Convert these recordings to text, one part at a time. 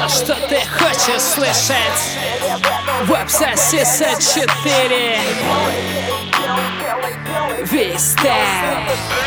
то, что ты хочешь слышать. Веб-соси 4 V-Style.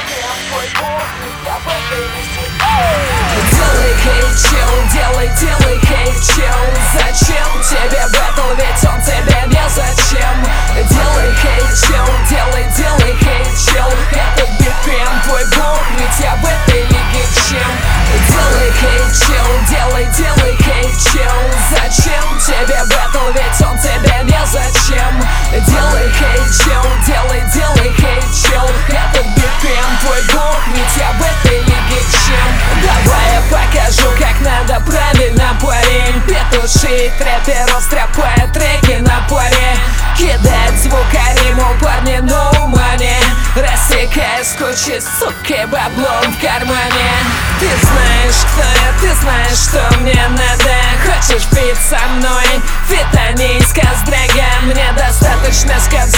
Делай хейт, чел, делай хейт, чел. Зачем тебе бэтл, ведь он тебе не зачем. Делай хейт, чел, делай хейт, чел. Это BPM твой бог, ведь я в этой лиге чем. Делай хейт, чел, делай хейт, чел. Зачем тебе бэтл, ведь он тебе не зачем. Делай хейт, чел, делай хейт, чел. Это BPM твой бог, ведь я в этой лиге чем. Давай я покажу, как надо правильно, парень. Петуши, трэпер, растряпает треки на паре. Кидает звукари, мол, парни, no money. Рассекая с кучи, суки, баблом в кармане. Ты знаешь, кто я, ты знаешь, что мне надо. Хочешь пить со мной? Фитонийска с драга. Мне достаточно сказать